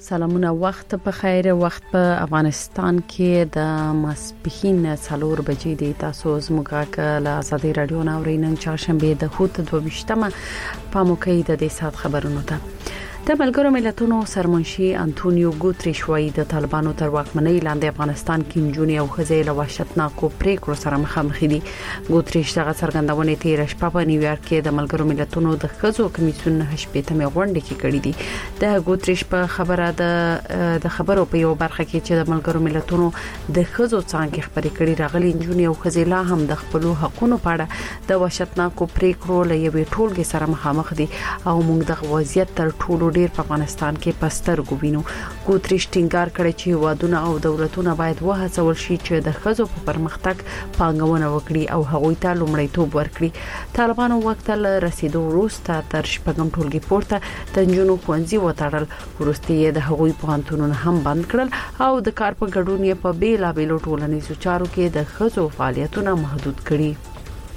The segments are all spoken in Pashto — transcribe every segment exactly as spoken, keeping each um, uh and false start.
سلامونه وخت په خیر. وخت په افغانستان کې د ماسپښین څلور بجې دی. تاسو زموږه له آزادي رادیو ناورینن چهارشنبه د هوت دوه پامو کوي د دې سات خبرونو ته. د ملګرو ملتونو سرمنشي انټونیو ګوتریش وايي د طالبانو تر واکمنۍ لاندې افغانستان کې جنونی او خزې له وحشتناکو پریکړو سره مخامخ دي. ګوتریش دغه څرګندونه تیر شپه په نیویارک کې د ملګرو ملتونو د خزو کمیسیون هشپېتمه غونډه کې کړې دي. د ګوتریش په خبره د د خبرو په یو برخه کې چې د ملګرو ملتونو د خزو څنګه خبرې کړي راغلي جنونی او خزې لا هم د خپل حقوقو په اړه د وحشتناکو پریکړو له یوې ټولګې سره مخامخ دي او موږ د وضعیت تر ټولو ډیر په افغانستان کې پستر ګوینو. ګوتریش ټینګار کړی چې وادونه او دولتونه باید وهڅول شي چې د خزو په پرمختګ پانګونه وکړي او هغوی ته لومړیتوب ورکړي. طالبانو وخت له رسیدو وروسته تر شپږم ټولګي پورته د جنونو ښوونځي وتړل. وروسته د هغوی پوهنتونونه هم بند کړل او د کار په ګډون یې په بیلابېلو ټولنیزو چارو کې د خزو فعالیتونه محدود کړي.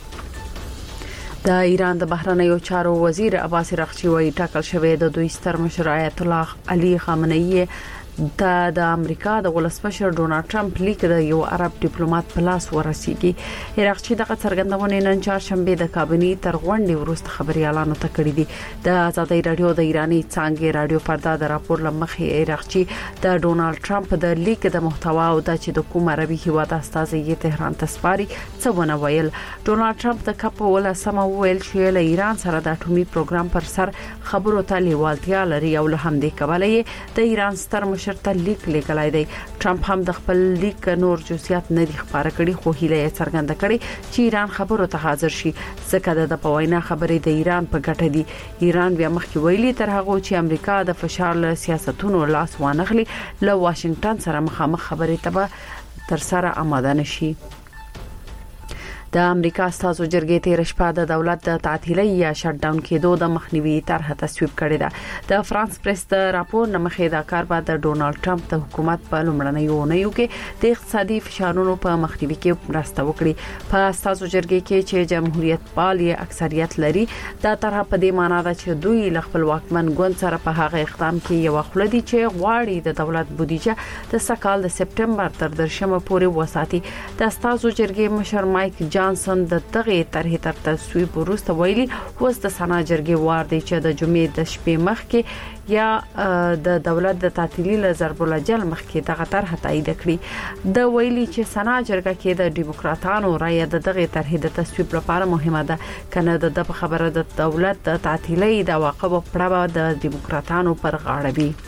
د ایران د بهرنیو چارو وزیر عباس رغچی وايي ټاکل شوی د دوی ستر مشر آیت الله علي خامنه‌ای د د امریکا د ولسمشر ډونالد ټرمپ لیک د یو عرب ډیپلوماټ په لاس ورسیږي. رغچی دغه څرګندونه نن چهارشنبه د کابینې تر غونډې وروسته خبريالانو ته کړې دي. د آزادۍ رادیو د ایرانی څنګه رادیو پرده د راپور لمخې رغچی د ډونالد ټرمپ د لیک د محتوا او د چې د کوم عربي هیواد استازي تهران ته سپاري څه ونه ویل. ډونالد ټرمپ د کپ ول سم ویل چې له ایران سره د اټومي پروګرام پر سر خبرو ته لیوالتیا لري او له همدې کبله د ایران ستر مشر ته لیک لیکلای دی. ټرمپ هم د خپل لیک نور جزئیات نه دي خبره کړي خو هیله څرګنده کړي چې ایران خبرو ته حاضر شي ځکه د پوینا خبرې د ایران په ګټه دي. ایران بیا مخکې ویلي تر هغه چې امریکا د فشار له سیاستونو لاس وانخلي له واشنگټن سره مخامخ خبرې ته تر سره آماده نشي. د امریکا استازو جرګې تیر شپه د دولت د تعطیلۍ یا شټ ډاون کېدو د مخنیوي طرحه تصویب کړې ده. د فرانس پریس د راپور نمخې دا کار بعد د ډونالد ټرمپ د حکومت په لومړنیو اونیو کې د اقتصادي فشارونو په مخنیوي کې مرسته وکړي. په استازو جرګې کې چې جمهوریت پال یې اکثریت لري دا طرحه په دې معنی ده چې دوی ل خپل واکمن ګوند سره په هغه اقدام کې یو خلدي چې غواړي د دولت بودیجه د سکهال د سپټمبر تر درشمه پورې وساتي. د استازو جرګې مشر مایک جانسن د دغه طرحې تر تصویب وروسته ویلي اوس د سنا جرګې وار دی چې د جمعې د شپې مخ کې یا د دولت د تعطیلی له ضرب الجل مخ کې دغه طرحه تایید کړي. د ویلي چې سنا جرګه کې د ډیموکراتانو رائے د دغه طرحې د تصویب لپاره مهمه ده. کنه د خبره د دولت د تعطیلی د واقعو پړه د ډیموکراتانو پر غاړه وي.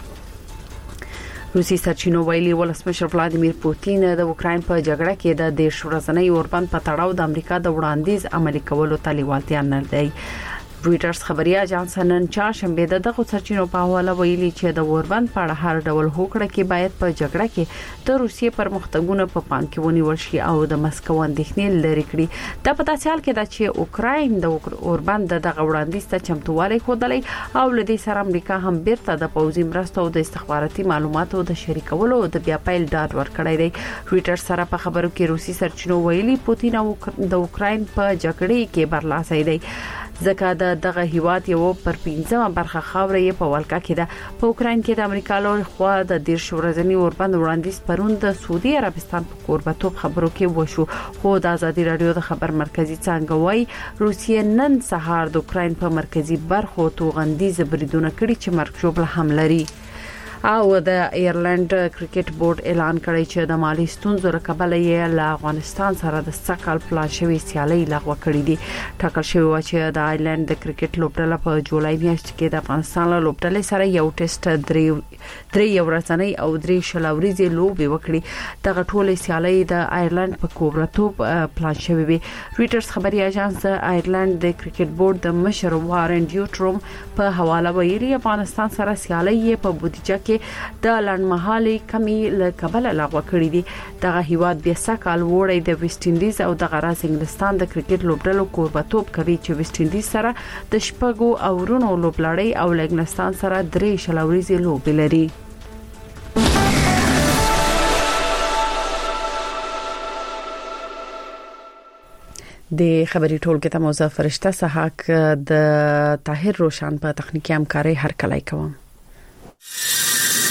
روسي سرچینو ویلي ولسمشر ولادیمیر پوتین د اوکرين په جګړه کې د دیش ورځنۍ اوربند په تړاو د امریکا د وړاندیز عملي کولو ته لیوالتیا نه لري. رويټرز خبري اژانس نن چهارشنبه دغه سرچینو په حواله ویلي چې د اوربند په اړه هر ډول هوکړه کې باید په جګړه کې د روسیې پرمختګونه په پام کې ونیول شي او د مسکو اندېښنې لري کړي. د په داسې حال کې د چې اوکرين د اوربند دغه وړاندیز ته چمتووالی خوده او لدې سره امریکا هم بیرته د پوځي مرستو او د استخباراتي معلوماتو د شریکولو د بیا پیل ډاډ ورکړی دی. رويټرز سره په خبرو کې روسي سرچینو ویلي پوتین او د اوکرين په جګړه کې برلاسي دی ځکه د دغه هیواد یو پر پنځمه برخه خاورې په ولکه کې ده. په اوکرين کې د امریکا له خوا د دیش ورځنی اوربند وړاندیز پروند د سعودي عربستان په قربتوب خبرو کې وشو. خو د آزادي رادیو د خبر مرکزی څنګه وای روسیه نن سهار د اوکرين په مرکزی برخو توغندیز بریدونه کړي چې مرکزوب هم لري. او د ایرلند کرکټ بورډ اعلان کړی چې د مالی ستونزو له کبله یې له افغانستان سره د سکهال پلان شوی سیالي لغوه کړې دي. ټاکل شوی و چې د ایرلند د کرکټ لوبډله په جولای میاشت کې د افغانستان له لوبډلې سره یو ټیسټ درې درې ورځنۍ او درې شلوريزي لوبي وکړي. دغه ټولې سیالي د ایرلند په کوبرتوب پلان شوی وي. رويټرز خبري اژانس د ایرلند د کرکټ بورډ د مشر وارن ډیوټروم په حواله ویلي افغانستان سره سیالي په بودیجه کې د لړمحالي کمی له کبله لغوه کړې دي. دغه هیواد بیا سکهال وړي د ویسټ انډیز او د غراس انګلستان د کرکټ لوبډلو کوربتوب کوي چې ویسټ انډیز سره د شپږو اورونو لوبلړۍ او انګلستان سره درې شلوريزي لوبې لري. د خبري ټولګي ته موضوع فرشته صحاک د طاهر روشن په تخنیکی همکاري هر کله کوم.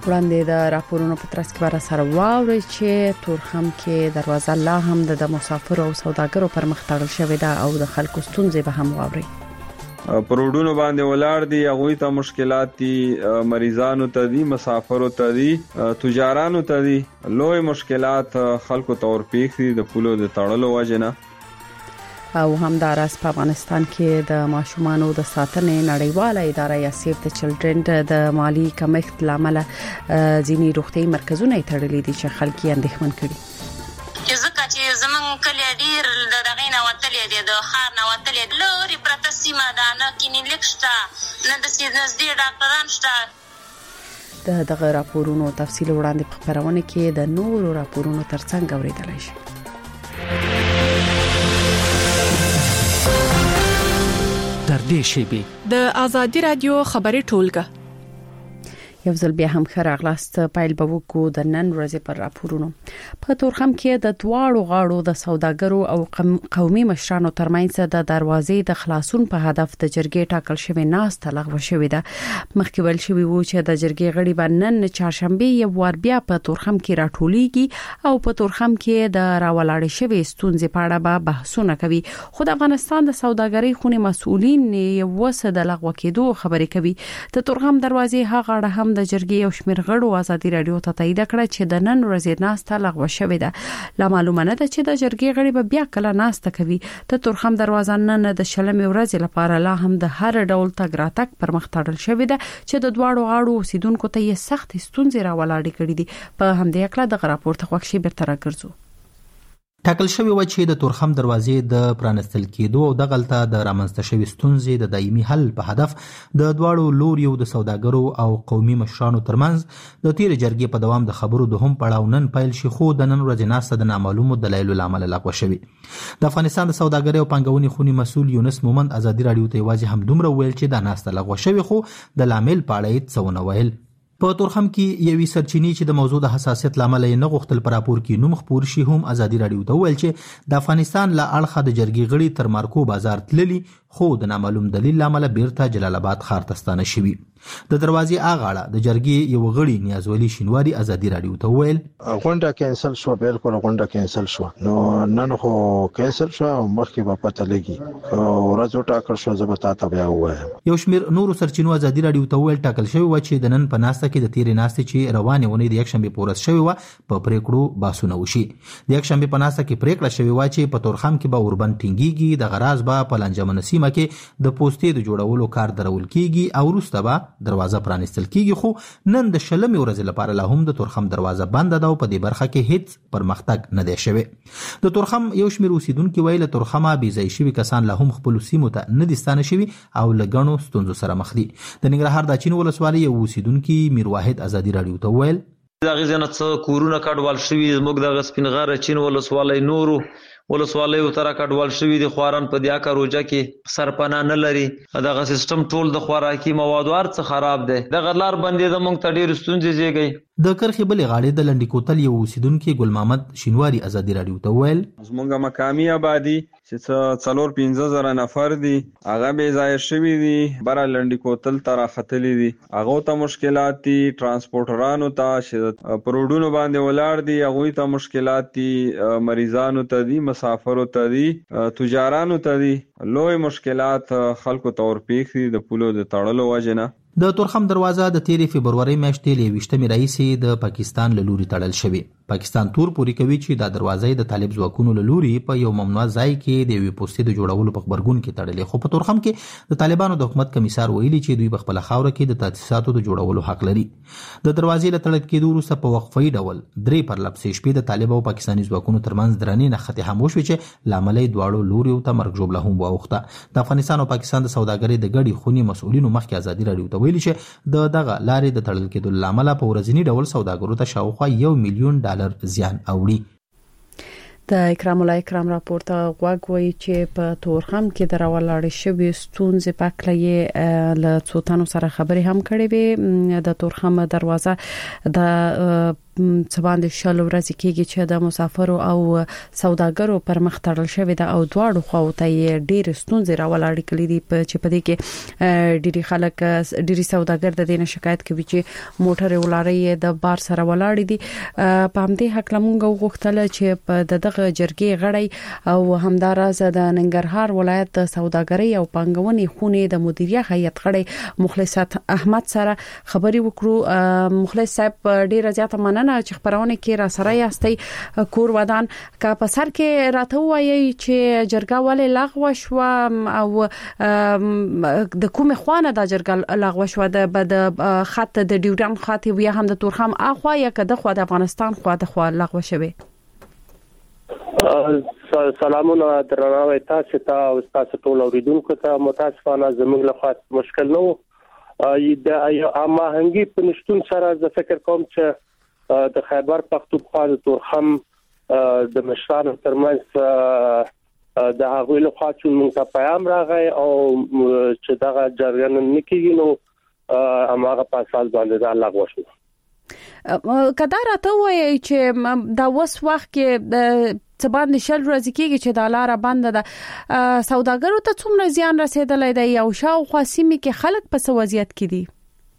وړاندې د راپورونو په ترڅ کې بار سره واوري چې تورخم کې دروازه لا هم د مسافر او سوداګرو پر مخ تړل شوې ده او د خلکو ستونزې به هم واوري. پروډونو باندې ولاړ دي، هغه ته مشکلات دي، مریضانو ته دي، مسافرو ته دي، تجارانو ته دي، لوی مشکلات خلکو تور پیښ دي د پولو د تړلو وجنه. او همدارس په افغانستان کې د ماشومانو د ساتنې نړیواله اداره یا سیف د چلډرن د مالی کمښت لامل ځینی روغتي مرکزونه تړلي دي چې خلک یې اندېښمن کړي. ځکه چې زمون کلی ډیر د دغې نه وتلې دي، د خار نه وتلې لوري پرته سیمه ده، نه کلینیک شته، نه د نږدې ډاکټران شته. د دغه راپورونو تفصیل وړاندې په خبرونه کې د نورو راپورونو ترڅنګ اوریدلای شئ. در دې شیبه د ازادي رادیو خبري ټولګه یو ځل بیا هم خراغلاست پایل به وکړو د نن ورځې پر راپورونو. په تورخم کې د دواړو غاړو د سوداګرو او قومي مشرانو ترمنځ د دروازې د خلاصون په هدف د جرګې ټاکل شوی ناسته لغوه شوې ده. مخکې ویل شوی و چې د جرګې غړي به نن چهارشنبه یو وار بیا په تورخم کې راټولېږي او په تورخم کې د راولاړې شوی ستونزې په اړه به بحثونه کوي. خو د افغانستان د سوداګرۍ خونې مسؤلین یو وسه د لغوه کېدو خبرې کوي. د تورخم دروازې هغه اړه هم د جرګې او شمیر غړو ازادي رادیو ته تایید کړه چې د نن ورځې ناسته لغوه شوې ده. لا معلومه نه ده چې د جرګې غړي به بیا کله ناسته کوي. د تورخم دروازه نن د شلمې ورځې لپاره لا هم د هر ډول تګ راتګ پر مخ تړل شوې ده چې د دواړو غاړو اوسیدونکو ته یې سخت ستونزې راولاړې کړې دي. په همدې اکله د راپور ته خوښ شي برتر راګرځو. ټاکل شوی و چې د تورخم دروازې د پرانستل کېدو او د غلطه د رامنځته شوی ستونزې د دایمي حل په هدف د دواړو لوریو د سوداګرو او قومي مشرانو ترمنځ د تیر جرګې په دوام د خبرو د هم پړاو نن پیل شي، خو د نن ورځې ناسته د نامعلومو دلایلو لامل لغوه شوی. د افغانستان د سوداګرۍ او پانګونې خونې مسؤل یونس مومند ازادي رادیو ته واځي هم دومره ویل چې د ناسته لغوه شوی، خو د لامل په اړه یې څه ونه ویل. په تورخم کې یوې سرچینې چې د موضوع د حساسیت لامل یې نه غوښتل پر راپور کې نوم خپور شي هم ازادي رادیو ته ویل چې د افغانستان له اړخه د جرګې غړي تر مارکو بازار تللي، خو د نامعلوم دلیل لامل بیرته جلال آباد ښار ته ستانه شوي. د دروازې اغاړه د جرګې یو غړي نیازولي شینواری ازادي رادیو ته ویل غونډه کینسل شو، بالکل غونډه کینسل شو. نو نن خو کینسل شو، مخکې به پته لګي ورځ ټاکل شو، زه به تاسو بیا وایم. یو شمیر نورو سرچینو ازادي رادیو ته ویل ټاکل شوی و چې د نن په ناسته کې د تیرې ناستې چې روانې ونې د یک شنبه پورس شوی و په پریکړو باسونه وشي. د یک شنبه په ناسته کې پریکړه شوی و چې په تورخم کې به اوربند ټینګيږي، د غراز به په لنجمن سیمه کې د پوسټې د جوړولو کار درول کیږي او وروسته به دروازه پرانستل کیږي. خو نن د شلمې ورځې لپاره لا هم د تورخم دروازه بنده ده او په دې برخه کې هیڅ پرمختګ نه دی شوی. د تورخم یو شمیر اوسیدونکو ویل تورخمه بي ځای شوی کسان لا هم خپل سیمو ته نه دي ستانه شوی او لګڼو ستونزو سره مخ دي. د ننګرهار د چین ولسوالۍ یو اوسیدونکو میر واحد ازادي رادیو ته ویل دا غزنه څه کورونه کډوال شوی زموږ د سپینغره چین ولسوالۍ نورو ولسوالۍ او تر کډوال شوی د خواران په دیا کا روجه کې سرپنا نه لري. دغه سیستم ټول د خوراکي موادو ارڅ خراب دی. د غلار باندې د مونږ ته ډیر ستونزې زیږي. د کرخې بلې غاړې د لنډی کوتل یو اوسیدونکو ګل محمد شینواری ازادي رادیو ته ویل زمونږه مقامی آبادی چې څلور پنځه زره نفر دي هغه به ځای شوی دي، بر لنډی کوتل تر خطلې دي، هغه ته مشکلات دي، ترانسپورټرانو ته چې پروډونو باندې ولاړ دي هغه ته مشکلات دي، مریضانو ته دي، مسافرو ته دي، تجارانو ته دي، لوی مشکلات خلکو تور پیښ دي د پولو د تړلو وجنه. د تورخم دروازه د تیرې فبرवरी میاشتې له ویشتمې راهیسې د پاکستان له لوري تړل شوی. پاکستان تور پوری کوي چې د دروازې د طالب ځواکونو له لوري په یو ممنوع ځای کې د یوې پوسټې د جوړولو په خبرګون کې تړلې. خو په تورخم کې د طالبانو د حکومت کمیسار ویلي چې دوی په خپل خاوره کې د تاسیساتو د جوړولو حق لري. د دروازې له تړل کېدو وروسته په وقفي ډول درې پرلپسې شپې د طالب او پاکستاني ځواکونو ترمنځ درنې نښتې هم وشوې چې لامل یې دواړو لوري ته مرګ ژوبله هم واوښته. د افغانستان او پاکستان د سوداګرۍ د ګډې خونې مسؤلینو مخکې ازادي رادیو ته ویلي چې د دغه لارې د تړل کېدو لامل په ورځنی ډول سوداګرو ته شاوخوا یو میلیون ډالر زیان اوړي. د اکرام الله اکرام راپورته غوږ وایي چې په تورخم کې د راولاړې شوې ستونزې په اړه یې له څو تنو سره خبرې هم کړې وې. د تورخم دروازه د څه باندې شل ورځې کېږي چې د مسافرو او سوداګرو پر مخ تړل شوی دا او دواړو خواو ته ډېر ستونزې راولاړې کړې دي چې په دې کې ډېری خلک ډېری سوداګر د دې نه شکایت کوي چې موټر ولاري د بار سره ولاړې دي. په همدې حق لمونږ وغوښتل چې په دغه جرګې غړي او همدارس د ننګرهار ولایت سوداګرۍ او پنګونې خونې د مدیریت هیئت غړي مخلصات احمد سره خبري وکړو. مخلص صاحب ډېر زیاته مننه چې خبرونه کې را سره یاستي. کور ودان کا په سر کې راته وایي چې جرګه ولې لغوه شو او د کومه خوانه د جرګه لغوه شو د خط د ډیورن خط ویا هم د تورخم اخوا یا کده خو د افغانستان خو د خو لغوه شوه. سلامونه درناوی تاسو ته او تاسو ټول اوریدونکو ته. متاسفانه زموږ له خوا مشکل نو د اما هنګي په نشټون سره د فکر کوم چې د خیبر پختونخوا د تورخم د مشرانو ترمنځ د هغوی له خوا چې موږ ته پیغام راغی او چې دغه جریان نکېږي نو هغه په اساس باندې دا لغوه شو. کدا راته وایي چې دا وس وخت کې څه باندې شل ورځې کېږي چې د لار بند ده سوداګرو ته څومره زیان رسیدلی دی او شاوخوا سیمې کې خلک په څه وضعیت کې دي؟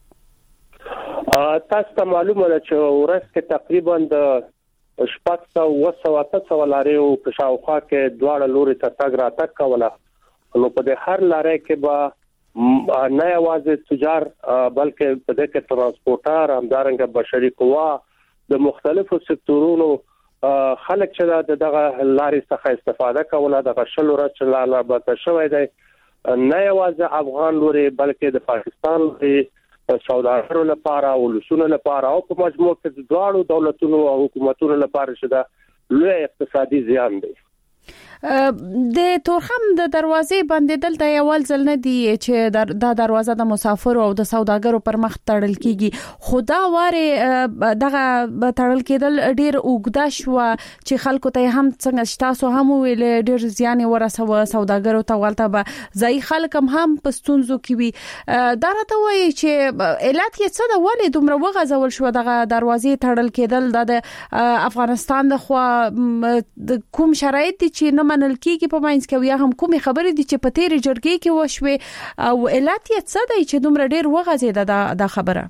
تاسو ته معلومه ده چې ورځ کې تقریبا د شپږ سوه اوه سوه اته سوه لارې او په شاوخوا کې دواړه لوري ته تګ راتګ کوله. نو په دې هر لارې کې به نه یوازې تجار بلکې په دې کې ترانسپورټر همدارنګه بشري قوا د مختلفو سکتورونو خلک چې دغه لارې څخه استفاده کوله. د شل ورځې چې لاله به شوی دی نه یوازې افغان لوري بلکې د پاکستان لوري سوداګرو لپاره او لسونو لپاره او په مجموع کې د دواړو دولتونو او حکومتونو لپاره شته لوی اقتصادي زیان دی. د تورخم د دروازې بندیدل د یوال ځل نه دی چې د دروازه د مسافرو او د سوداګرو پر مخ تړل کیږي. خدا واره دغه تړل کېدل ډیر اوګدا شو چې خلکو ته هم څنګه شتاسو هم ویل ډیر زیان ورسوه سوداګرو ته ولته به ځای خلک هم پستونزو کوي. دا راته وایي چې علت یې څه د ولې دومره وغځول شو دغه دروازې تړل کېدل د افغانستان د خو کوم شرایط دي چې نه منل کیږي په ماینس کې یا هم کومي خبرې دي چې په تیر جرګې کې وشوي او علت یې څه دی چې دومره ډیر وغځیده دا دا خبره؟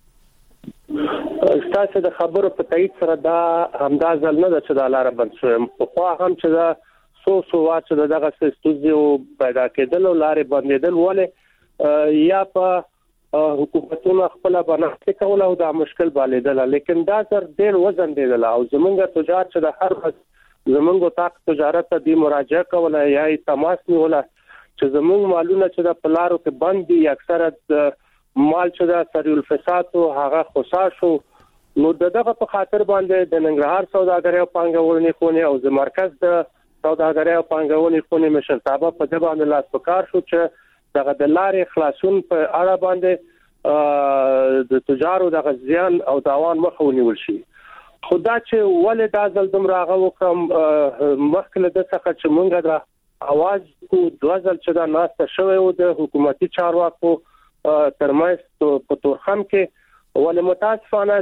تاسو د خبرو په تایید سره دا همدا ځل نه ده چې دا لار بند شوه. په خو هم چې دا سو سو واچ دغه ستوزي پیدا کېدل او لارې بندېدل ولې یا په حکومتونو خپل باندې کول او دا مشکل بالیدل. لیکن دا زر ډیر وزن دیدل او زمونږ تجار چې د هر ورځ زمونږ تاک تجارت ته دی مراجعه کوله یا تماس نیوله چې زمونږ مالونه چې د پلارو کې بند دي اکثره مال چې د سریل فساد او هغه خصا شو. نو دغه په خاطر باندې د ننګرهار سوداګرۍ او پنګونې خونې او د مرکز د سوداګرۍ او پنګونې خونې مشرتابه په دې باندې لاس پکار شو چې دغه د لارې خلاصون په اړه باندې د تجارو د غزيان او داوان مخ ونیول شي. خدا چې ولې دا ځل دوم راغو کوم مخکله د څخه چې مونږ دا اواز کو د ځل چې دا ناسته شوی و د حکومتي چارواکو ترمنځ په تورخم کې ولې متاسفانه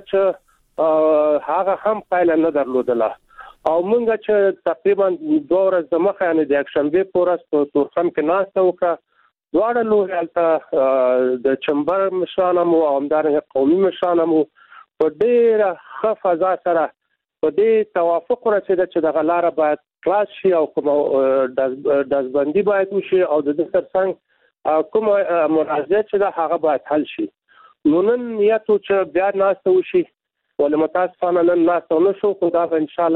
چې هغه هم پایله نه درلودله او مونږ چې تقریبا دوه ورځې مخه یعنی د اکشنبه پورس په تورخم کې ناسته وکړه. دواړه لوري د چمبر مشرانو او همدارنګه قومي مشرانو په ډیره ښه فضا سره په دې توافق ورسېده چې د غلاره باید خلاص شي او کوم دزبندي باید وشي او د دې ترڅنګ کوم منازعه چې د هغه باید حل شي. نو نن نیتو چې بیا ناسته وشي ولې متاسفانه نن ناسته نشو. خو دا ان شاء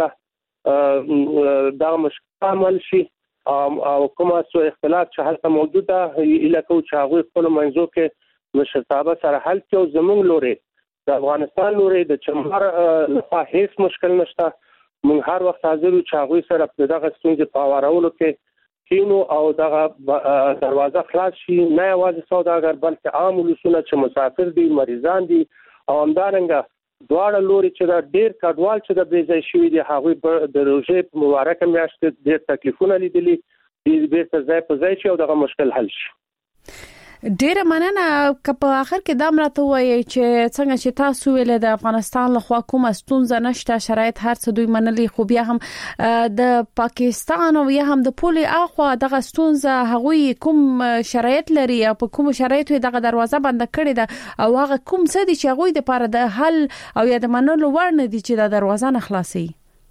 الله دا مشکل عمل شي او کومه څو اختلاف چې هلته موجوده الکو چې هغه خپل منځو کې مشرتابه سره حل کوي. زمونږ لوري د افغانستان لوري د چمبر لخوا هیڅ مشکل نشته. موږ هر وخت حاضر یو چې هغه سره دغه ستونزې په اورولو کې کینو او دغه دروازه خلاص شي. نه یوازې سوداګر بلکې عام ولسونه چې مسافر دي مریضان دي او همدارنګه دواړه لوري چې دا ډیر کډوال چې د بیځای شوی دي هغه د روزې په مبارکه میاشت ډیر تکلیفونه لیدلي دي بیرته ځای په ځای شي او دغه مشکل حل شي. ډیره مننه. که په اخر کې دا مرته وایي چې څنګه چې تاسو ویل د افغانستان له خوا کومه ستونزه نشته، شرایط هر څه دوی منلي، خو بیا هم د پاکستان او یا هم د پولي اخوا دغه ستونزه هغوی کوم شرایط لري او په کوم شرایطو دغه دروازه بند کړې ده او هغه کوم څه دي چې هغوی د لپاره د حل او یا د منلو وړ نه دي چې د دروازه نه خلاصي؟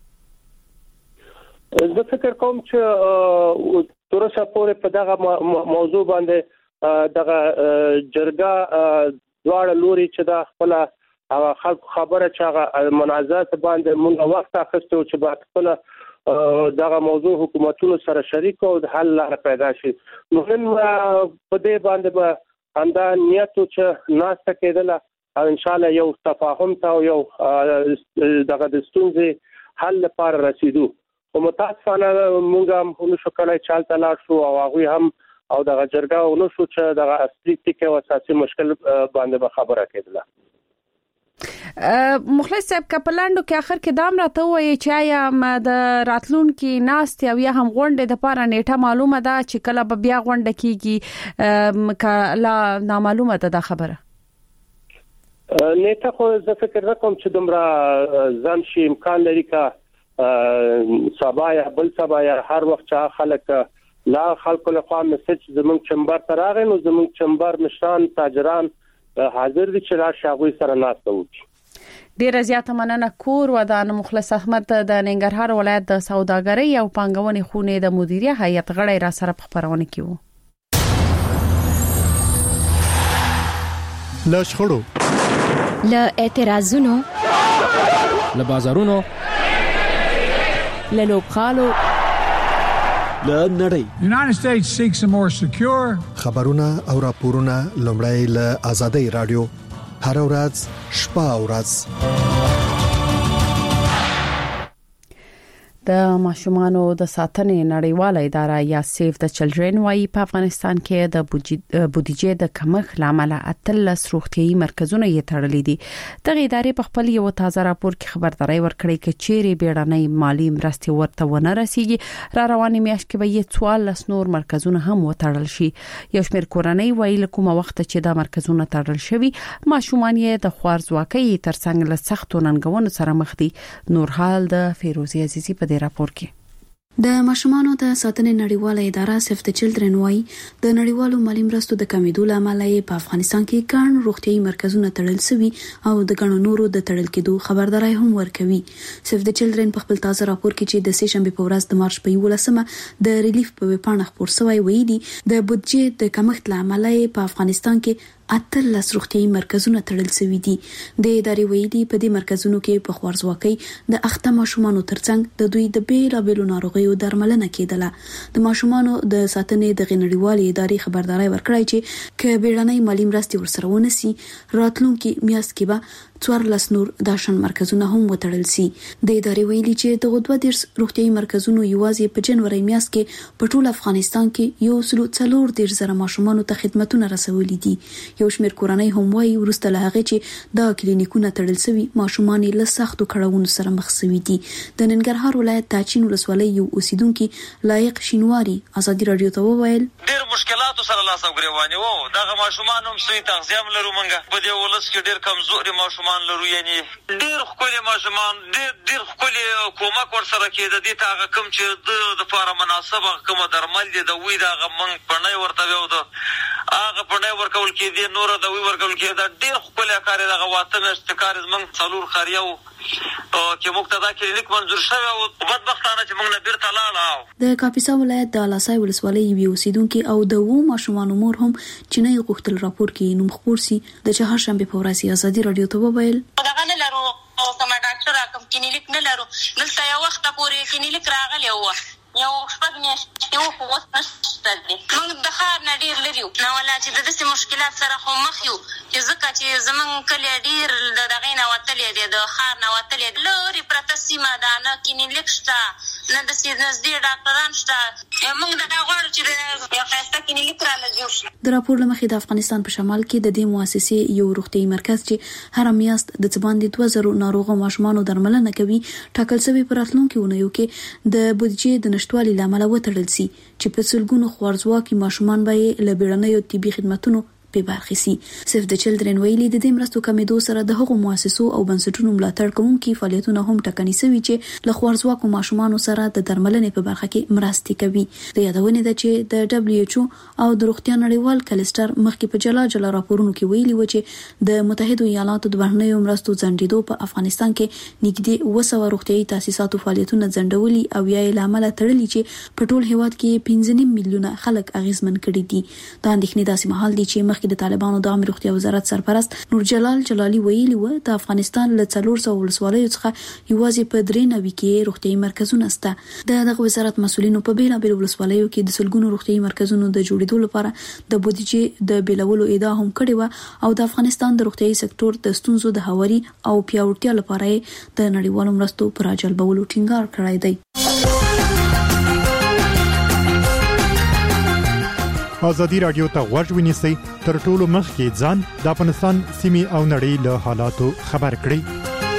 زه فکر کوم چې ترڅو پورې په دغه موضوع باندې دغه جرګه دواړه لوري چې دا خپل خلک خبره چې هغه منازعات باندې موږ وخت اخیستو چې باید خپل دغه موضوع حکومتونو سره شریک او د حل لاره پیدا شي. نو نن په دې باندې به انده نیت چې ناسته کېدله او ان شاء الله یو تفاهم ته یو دغه د ستونزې حل لپاره رسیدو. او متاسفانه موږ هم نشو کولای چې حالت لاړ شو او هغوی هم او دغه جرګه ونو شو چې دغه اصلي ټکی او اساسي مشکل باندې به خبره کېدله. مخلص صاحب کپلانډو کې اخر کې دام راته وایي چې آیا د راتلونکو ناست او یا هم غونډه د پاره نیټه معلومه ده چې کله به بیا غونډه کیږي کله نامعلومه ده دا خبره؟ نیټه خو زه فکر نکوم چې دومره ځان شي امکان لري که سبا یا بل سبا یا هر وخت چې خلک لا خلکو له خوا مسج زمونږ چمبر ته راغی نو زمونږ چمبر مشران تاجران حاضر دي چې راشي هغوی سره ناسته وکړي. ډیره زیاته مننه. کور ودان مخلص احمد د ننګرهار ولایت د سوداګرۍ او پانګونې خونې د مدیریت هیئت غړی را سره په خبرونه کې وو. له شخړو، له اعتراضونو، له بازارونو، له لوبخالو، له نړۍ. United States seeks a more secure. خبرونه او راپورونه لومړی له آزادۍ رادیو هر ورځ شپه او ورځ. د ماشومانو د ساتنې نړیواله اداره یا سیف د چلډرن وايي په افغانستان کې د بودیجې د کمښت لامل اتلس روغتيایي مرکزونه یې تړلي دي. دغه ادارې په خپل یو تازه راپور کې خبرداري ورکړې چې چیرې بیړنۍ مالی مرستې ورته ونه رسیږي را روانې میاشت کې به یې څوارلس نور مرکزونه هم وتړل شي. یو شمېر کورنۍ وايي له کومه وخت چې دا مرکزونه تړل شوي ماشومان یې د خوارځواکۍ ترڅنګ له سختو ننګونو سره مخ دي. نور حال د فیروزی عزیزی په راپور کې د ماشومانو د ساتنې نړیواله اداره سیف د چلډرن وايي د نړیوالو مالی مرستو د کمیدو لامل په افغانستان کې ګڼ روغتيایي مرکزونه تړل شوي او د ګڼو نورو د تړل کېدو خبرداري هم ورکوي. سیف د چلډرن په خپل تازه راپور کې چې د سه شنبه په ورځ د مارچ په یولسمه د ریلیف په ویبپاڼه خبر شوی ویلي د بودجې د کمښت لامل په افغانستان کې اتلس روغتيایي مرکزونه تړل شوي دي. د ادارې ویلي په دې مرکزونو کې په خوارځواکۍ د اخته ماشومانو ترڅنګ د دوی د بیلابېلو ناروغیو درملنه کېدله. د ماشومانو د ساتنې د نړیوالې ادارې خبرداري ورکړی چې ک بیړنۍ مالی مرستې ورسره ونسي راتلونکي میاشت کې به څوارلس نور داشن مرکزونه هم وتړل شي. د ادارې ویلي چې د غوډه د روغتيایي مرکزونو یوازې په جنوري میاشت کې په ټول افغانستان کې یو سلو څلور ډیر زره ماشومانو ته خدماتونه رسولي دي. یو شمېر کورنۍ هم وايي ورسته له هغه چې دا کلینیکونه تړل شوي ماشومان له سختو کړهونو سره مخ شوي دي. د ننګرهار ولایت تاچین ولسوالۍ یو اوسیدونکو لایق شینواری ازادي رادیو ته وویل ډیر مشکلاتو سره لاس او ګریوانه وو. دغه ماشومان هم سوي تغذیه لرو مونږه په دې ولس کې ډیر کمزوري ماشومان لرو، یعنی ډیر خولي ماشومان ډیر ډیر خولي کومک ور سره کې د دې تاغه کم چې د د لپاره مناسبه کوم درمل دي د وې دغه مونږ پړنۍ ورته وو د هغه پړنۍ ورکول کې دي نور د وې ورکول کې دا ډیر خولي کار دغه واته مستکار مونږ څلور خریو چې مقتدا کلینیک منظور شوی او بدبختانه چې موږ نه بیرته لاړو. د کاپیسا ولایت د لاسای ولسوالۍ یو اوسیدونکو او د وو ماشومان مور هم چې نه غوښتل راپور کې نوم خبر سي د چهارشنبه په ورځ ازادي رادیو ته وویل دغه نه لرو او کوم ډاکټر کوم کلینیک نه لرو دلته یو وخت پورې کلینیک راغلی و یو شپږ میاشتې وو خو اوس نشته دي. موږ د ښار نه ډېر لرې یو نو ولا چې د داسې مشکلات سره خو مخ یو چې ځکه چې زموږ کلی ډېر د دغې نه وتلی دی د ښار نه وتلی دی لرې پرته سیمه ده نه کلینیک شته نه داسې نږدې ډاکټران شته. موږ دغه غواړو چې د یو ښایسته کلینیک راله جوړ شي. د راپور له مخې د افغانستان په شمال کې د دې مؤسسې یو روغتیايي مرکز چې هر میاشت د څه باندې دوه زره ناروغه ماشومانو درملنه کوي ټاکل شوی په راتلونکي اونیو کې د بودیجې د نشټوالي لامل وتړل شي چې په سلګونو خوارزواکي ماشومان به له بیړنیو طبي خدماتونو په برخه سي. سیف د چلډرن ویلي د دې مرستو کمیدو سره د هغو مؤسسو او بنسټونو ملاتړ کوونکي فعالیتونه هم ټکني سوي چې له خوارزواکو ماشومان سره د درملنې په برخه کې مرستې کوي. د یادونه ده چې د دبليو ایچ او او د روغتیا نړیوال کلستر مخکې په جلا جلا راپورونو کې ویلي و چې د متحده ایالاتو د بهرنیو مرستو ځنډېدو په افغانستان کې نږدې اوه سوه روغتیايي تاسیساتو فعالیتونه ځنډولي او یا یې له امله تړلي چې په ټول هیواد کې پنځه نیم میلیونه خلک اغیزمن کړي دي. دا اندېښنې داسې مهال دي چې د طالبانو د عامه روغتیا وزارت سرپرست نور جلال جلالي ویلي و د افغانستان له څلور سوه ولسوالیو څخه یوازې په درې نوي کې روغتیايي مرکزونه شته. د دغه وزارت مسولینو په بیلابیلو ولسوالیو کې د سلګونو روغتیايي مرکزونو د جوړېدو لپاره د بودیجې د بیلولو ادعا هم کړې و او د افغانستان د روغتیايي سکتور د ستونزو د هواري او پیاوړتیا لپاره د نړیوالو مرستو پر راجلبولو ټینګار کړی دی. ازادي رادیو ته غوږ ونیسئ تر ټولو مخکې ځان د افغانستان سیمې او نړۍ له حالاتو خبر کړئ.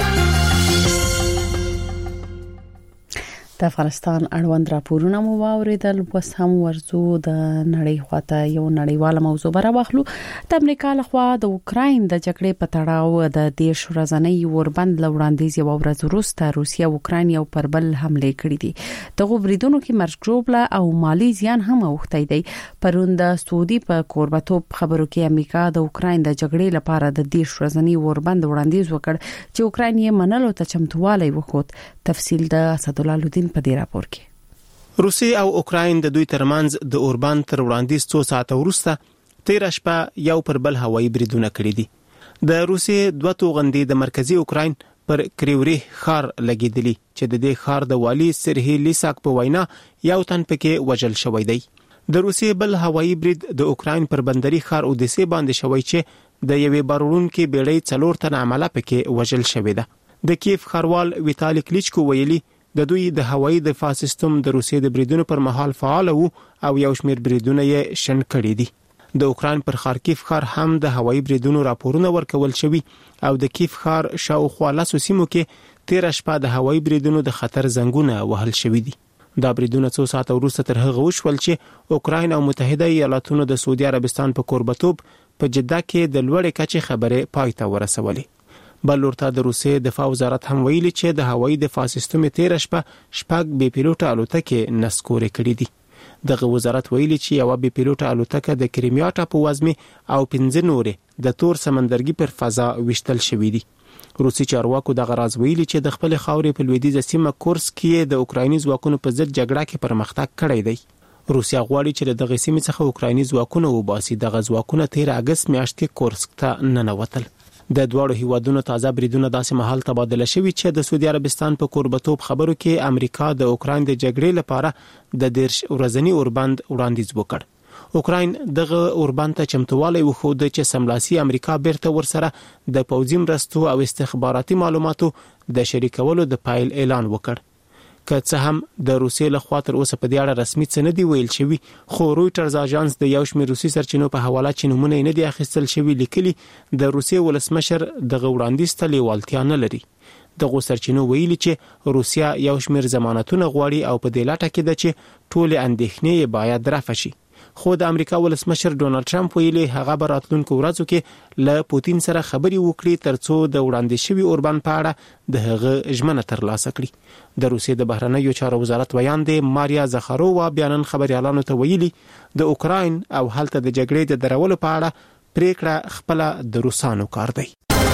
د افغانستان اړوند راپورونه مو واوریدل. اوس هم ورزو د نړۍ خواته یو نړیواله موضوع براوخلو. د امریکا لخوا د اوکراین د جګړې په تړاو د دیش ورځنۍ اوربند لوړاندیز یو ورځ وروسته روسیا او اوکراین یو پر بل حمله کړې دي. دغه بریدونو کې مرګ ژوبله او مالی زیان هم اوښتی دی. پرون د سعودي په کوربتوب خبرو کې امریکا د اوکراین د جګړې لپاره د دیش ورځنۍ اوربند وړاندیز وکړ چې اوکراین یې منلو ته چمتووالی وښود. تفصیل د اسد الله لودین په دې راپور کې. روسیه او اوکراین د دوی ترمنځ د اوربند تر وړاندیز څو ساعته وروسته تیر شپه یو پر بل هوایي بریدونه کړي دي. د روسیې دوه توغندي د مرکزی اوکراین پر کریوري ښار لګیدلی چې د دې ښار د والی سرهی لیساک په وینا یو تن پکې وژل شوی دی. د روسیې بل هوایي برید د اوکراین پر بندري ښار اودیسه باندې شوی چې د یوې بارونکې بیړۍ څلور تن عمله پکې وژل شوی ده. د کیف ښاروال ویتالی کلیچکو ویلي د دوی د هوایي دفاع سیستم د روسیې د بریدونو پر مهال فعال وو او یو شمیر بریدونه یې شنډ کړي دي. د اوکراین پر خارکیف ښار هم د هوایي بریدونو راپورونه ورکول شوي او د کیف ښار شاوخوا لسو سیمو کې تیر شپه د هوایي بریدونو د خطر زنګونه وهل شوي دي. دا بریدونه څو ساعته وروسته تر هغه وشول چې اوکراین او متحده ایالاتونو د سعودي عربستان په کوربتوب په جده کې د لوړې کچې خبرې پای ته ورسولې. بل ورته د روسیې دفاع وزارت هم ویلي چې د هوایي دفاع سیستم تیر شپه شپږ بې پیلوټه الوتکې نسکورې کړې دي. دغه وزارت ویلي چې یو بې پیلوټه الوتکه د کریمیا ټاپووزمې او پنځه نورې د تور سمندرګي پر فضا وشتل شوې دي. روسي چارواکو دغه راز ویلي چې د خپل خاورې په لویدیځه سیمه کورسک کې د اوکرایني ځواکونو په ضد جګړه کې پرمختګ کړی دی. روسیا غواړي چې دغه سیمې څخه اوکرایني ځواکونه وباسي. دغه ځواکونه تیر اگست میاشت کې کورسک ته ننوتل. د دوړو هیوادونو تازه بریدونه داسې مهال تبادله شوي چې د سعودي عربستان په کوربتوب خبرو کې امریکا د اوکراین د جګړې لپاره د دیرش ورځنی اوربند وړاندیز وکړ. اوکراین دغه اوربند ته چمتووالی وښود چې سملاسي امریکا بیرته ورسره د پوځي مرستو او استخباراتي معلوماتو د شریکولو د پایل اعلان وکړ. که څه هم د روسیې لخوا تر اوسه په دې اړه رسمي څه نه دی ویل شوی، خو رویټرز اژانس د یو شمېر روسي سرچینو په حواله چې نومونه نه دي اخیستل شوي لیکلي د روسیې ولسمشر دغه وړاندیز ته لیوالتیا نه لري. دغه سرچینو ویلي چې روسیا یو شمېر ضمانتونه غواړي او په دې لټه کې ده چې ټولې اندېښنې باید رفع شي. خو د امریکا ولسمشر ډونالد ټرمپ ویلي هغه به راتلونکو ورځو کې له پوتین سره خبرې وکړي ترڅو د وړاندې شوي اوربند په اړه د هغه ژمنه ترلاسه کړي. د روسیې د بهرنیو چارو وزارت ویاندې ماریا زخارووا بیانن خبريالانو ته ویلي د اوکراین او هلته د جګړې د درولو په اړه پریکړه خپل د روسانو کار دی.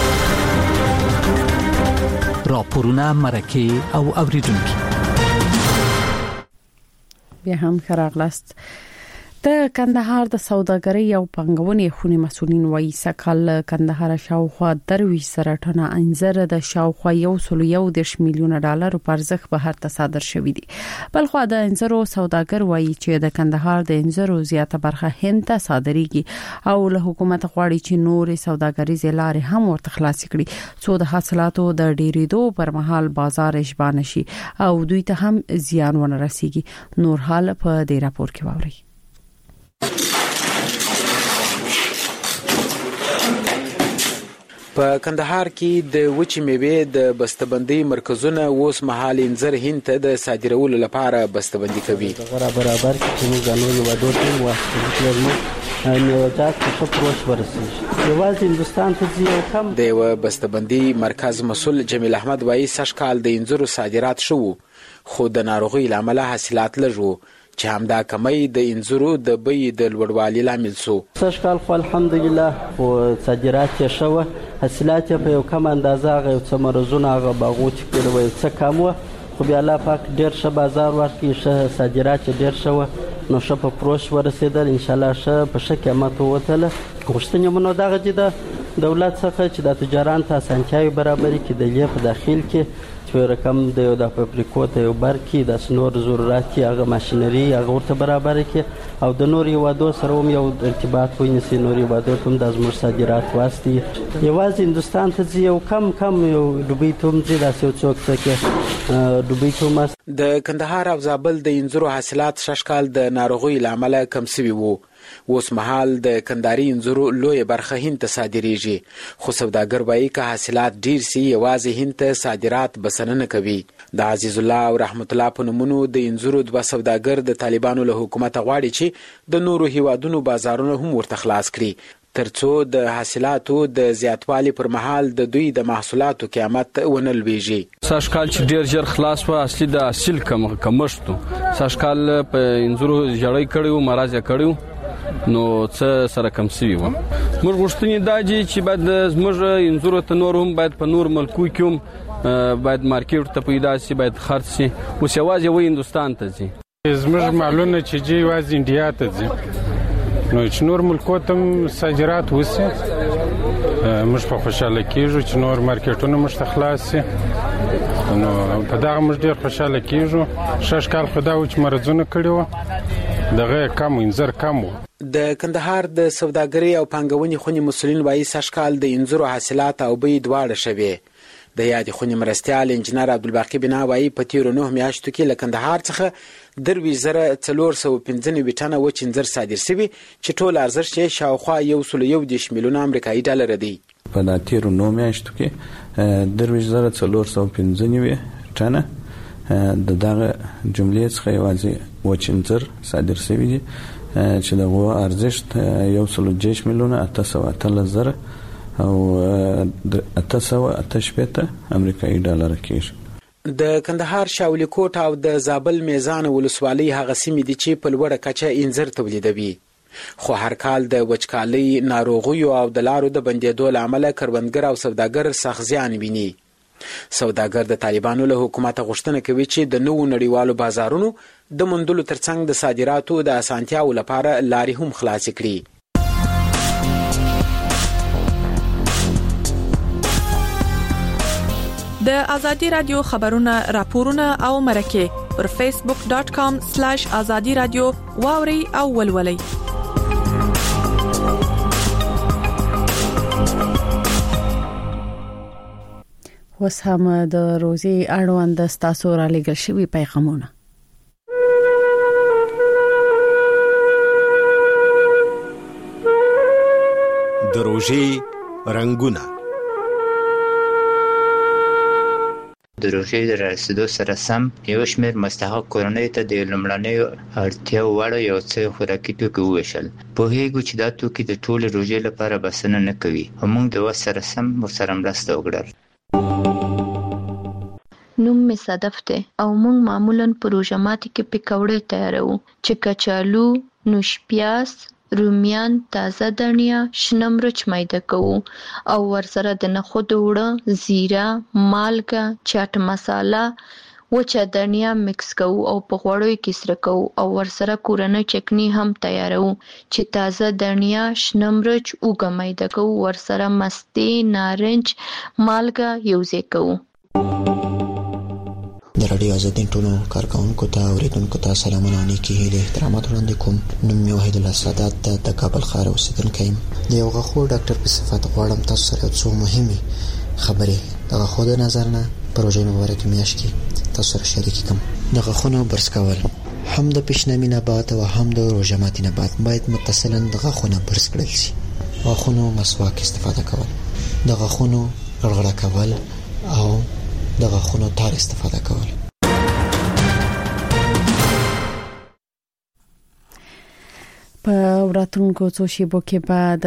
راپورونه مرکه او اوریدونکو بیا هم خراغلاست. د کندهار د سوداګرۍ او پنګونې خونې مسولین وایي سکهال کندهار شاوخوا درویش سره ټنه انځر د شاوخوا یو سل یو دېرش میلیونه ډالر په ارزښت بهر ته صادر شوې دي. بلخو د انځرو سوداګر وایي چې د کندهار د انځرو زیاته برخه هند ته صادرېږي او له حکومت غواړي چې نور سوداګریزې لارې هم ورته خلاص کړي څو د حاصلاتو د ډېرېدو پر مهال بازار اشبان شي او دوی ته هم زیان ونه رسیږي. نور حال په دې راپور کې واوري. په کندهار کې د وچې میوې د بسته‌بندۍ مرکزونه اوس مهال انځر هند ته د صادرولو لپاره بسته‌بندي کوي. برابر کې موږ غنو ودو ته واسطه نیوزات په پروش ورسېږي. یوازې هندستان ته ځي کم د یو بسته‌بندي مرکز مسول جمیل احمد وایي سږ کال د انځرو صادرات شو خو د ناروغۍ لامل حاصلات لږ چې همدا کمی د انځرو د بیې د لوړوالي لامل شو. سږ کال خو الحمدلله خو صادرات یې شوه، حاصلات یې په یو کم اندازه هغه یو څه مرزونه هغه باغو چې کړي وه یو څه کم وه، خو بیا الله پاک ډېر ښه بازار ورکړي، ښه صادرات یې ډېر ښه وه، نو ښه په فروش ورسېدل، انشاءالله ښه په ښه قیمت ووتله. غوښتنې مو نو دغه چې د دولت څخه چې د تجاران ته اسانتیاوې برابرې کړي، د لیې په داخل کې چې یو رقم د یو د فابریکو ته یو برکې داسې نور ضرورات یې هغه ماشینري هغه ورته برابره کړي، او د نورو هېوادو سره هم یو ارتباط ونیسي، نورو هېوادو ته هم دا زموږ صادرات واستوي. یوازې هندوستان ته ځي، یو کم کم یو دوبۍ ته هم ځي، داسې یو څوک څه کې دوبۍ ته هم. د کندهار او زابل د انځرو حاصلات شش کال د ناروغۍ له امله کم سوي وو. اوس مهال د کندهاري انځرو لویه برخه هند ته صادریږي، خو سوداګر وایي که حاصلات ډیر سي یوازې هند ته صادرات بسنه نه کوي. د عزیز الله او رحمت الله په نومونو د انځرو دوه سوداګر د طالبانو له حکومته غواړي چې د نورو هیوادونو بازارونه هم ورته خلاص کړي ترڅو د حاصلاتو د زیاتوالي پر مهال د دوی د محصولاتو قیمت ونه لویږي. سږ کال چې ډیر ژر خلاص و اصلي د حاصل کم کمښت سږ کال په انځرو ژړۍ کړیو مرز یې کړیو نو څه سره کم سوي وو. موږ غوښتنې دا دي چې باید زموږ انځرو ته نور هم باید په نور ملکو کې هم باید مارکیټ ته پیدا سي، باید خرڅ سي، اوس یوازې یوه هندوستان ته ځي. زموږ مالونه چې ځي یوازې انډیا ته ځي، نو چې نور ملکو ته هم صادرات وسي موږ په خوشحاله کېږو چې نور مارکیټونه موږ ته خلاص سي، نو په دغه موږ ډېر خوشحاله کېږو. شش کال خو دا و چې مرضونه کړي وو، دغه کم انځر کم و. د کندهار د سوداګرۍ او پانګونې خونې مسؤلین وایي سږ کال د انځرو حاصلات او بیې دواړه شوې. د یادې خونې مرستیال انجینر عبدالباقي بنا وایي په تیرو نهو میاشتو کې له کندهار څخه درویشت زره څلور سوه پنځه نوي ټنه وچ انځر صادر سوي چې ټول ارزښت یې شاوخوا یو سل یو دېرش میلیونه امریکایي ډالره دی. په دا تیرو نهو میاشتو کې درویشت زره څلور سوه پنځه نوي ټنه د دغه جملې څخه یوازې وچ انځر صادر سوي دي چې دغه ارزښت یو سل دېرش میلیونه اته سوه اتلس زره او اته سوه اته شپېته امریکایي ډالره کېږي. د کندهار شاولی کوټ او د زابل میزان ولسوالۍ هغه سیمې دي چې په لوړه کچه انځر تولیدوي، خو هر کال د وچکالۍ، ناروغیو او د لارو د بندېدو له امله کروندګر او سوداګر سخت زیان ویني. سوداګر د طالبانو له حکومته غوښتنه کوي چې د نوو نړیوالو بازارونو د موندلو ترڅنګ د صادراتو د اسانتیاو لپاره لارې هم خلاصې کړي. د ازادي رادیو خبرونه، راپورونه او مرکه پر فیسبوک ډاٹ کام سلیش ازادي رادیو واوري او ولولي. اوس هم د روزي اړوند ستاسو را لګل شوی پیغامونه. د روزي رنگونه د روزي د رسیدو سره سم یو شمېر مستحق کورنۍ ته د لومړنیو اړتیاو وړ یو څه خوراکي توکي وویشل. پوهیږو چې دا توکي د ټولې روزي لپاره بسنه نه کوي، موږ د وس سره سم ورسره مرسته وکړل. نوم می صدف ده او موږ معمولا په روژه ماتي کې پکوړې تیارو چې کچالو، نوش پیاز، رومیان، تازه دڼیا، شنه مرچ میده کوو او ورسره د نخود وړه، زیره، مالګه، چاټ مساله، وچه دڼیا مکس کوو او په غوړیو کې سره کوو او ورسره کورنۍ چکنی هم تیارو چې تازه دڼیا، شنه مرچ، اوږه میده کوو، ورسره مستې، نارنج، مالګه یوځای کوو. د رادیو آزادي ټولو کارکونکو ته اوریدونکو ته سلامونه او نیکې هیلې احترامات وړاندې کوم. نوم مې وحید الله سادات ده، د کابل ښار اوسېدونکی یم. د یو غاښو ډاکټر په صفت غواړم تاسو سره یو څو مهمې خبرې د غاښو د نظر نه په روژې مبارکې میاشت کې تاسو سره شریکې کړم. د غاښونو برس کول هم د پیشنمي نه بعد او هم د روژه ماتي نه بعد باید متصلاً د غاښونو برس کړل شي. غاښونو مسواک استفاده کول د غاښونو غړغړه کول او د غاښونو تار استفاده کول. په وراتونکو څو شیبو کې بعد